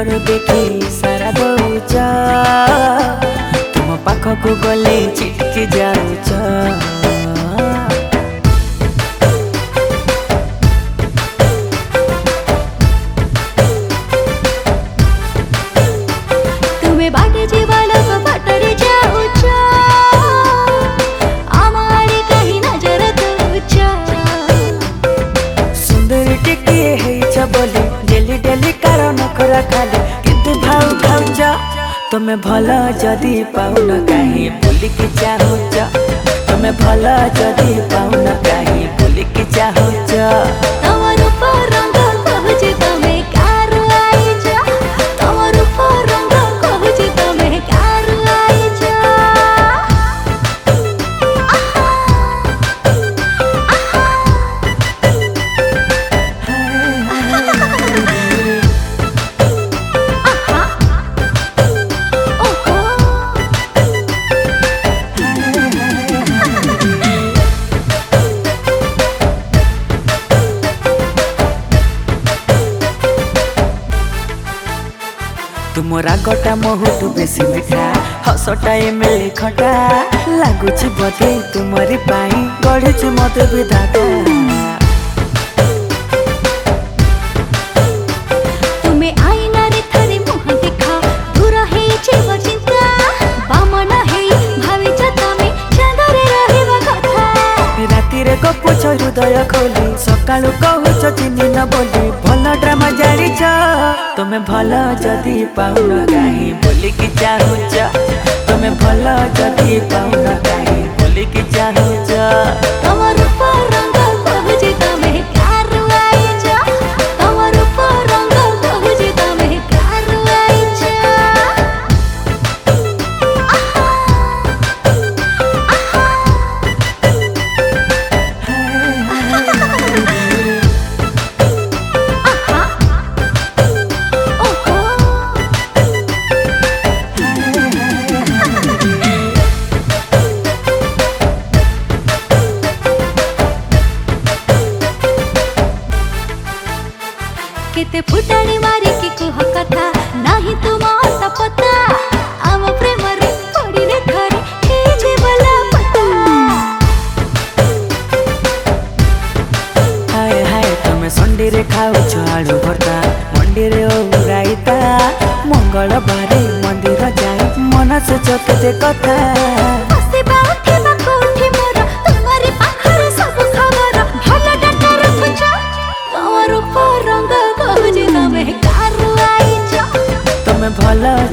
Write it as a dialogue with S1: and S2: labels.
S1: रूपर देखी सारा दौच तुम पाखक गले चिटकी जाऊच।
S2: तुम्हें बाटे जीवा लोग बाटरे जाऊच आमारे कहीं नजर दूच।
S1: सुंदर टिके बोली डेली डेली कारण खरा खाली कितु भाव खाऊच। तुम्हें भल जदि पाउन कहीं बुलिकी चाहूच। तुम्हें भल जदि पाउन कहीं बुलिकी चाहूच।
S2: तमर ऊपर रंग कहूची तमे कार आइच। तमर ऊपर रंग कहूची तमे कार आइच।
S1: तुम रागटा मोहटू बेसी मिठा हसटा एमेले खटा लागुची बदे तुमरी पाई गढ़ी मत विधाता।
S2: तुम्हें आईना रे थारे मुह देखा दूर है जीव चिंता बामन है भावी तमे चांदरे रहबा कथा।
S1: राति रे गपुछ हृदय खोली सकाळु कहूच चिन्ही न बोली भल ड्रामा जानिछ। तुम्हें भल जदि पाउन कहीं बुलिकी चाहूच। तुम्हें भल जदि पाउन कहीं बुलिकी चाहूच।
S2: तमर ऊपर रंग कहूची तमे कार आइच। तमर ऊपर रंग कहूची तमे कार आइच। केते फुटाणी मारी की कुह कथा नाही तुम पता आम प्रेम रे पड़ी रे थरे हे जे बला पता।
S1: हाय हाय तुम्हें संडे रे खाऊच आलू भर्ता मंडी रे ओराइता मंगल बारे मंदिर जाई मन से चकते कथा।
S2: बसे बाउठे बाकोठे मोर तुम्हारे पाखरे सब खबर भल डाटा रखुच। तमर ऊपर रंग कहूची तमे कार आइच।
S1: तुम्हें भल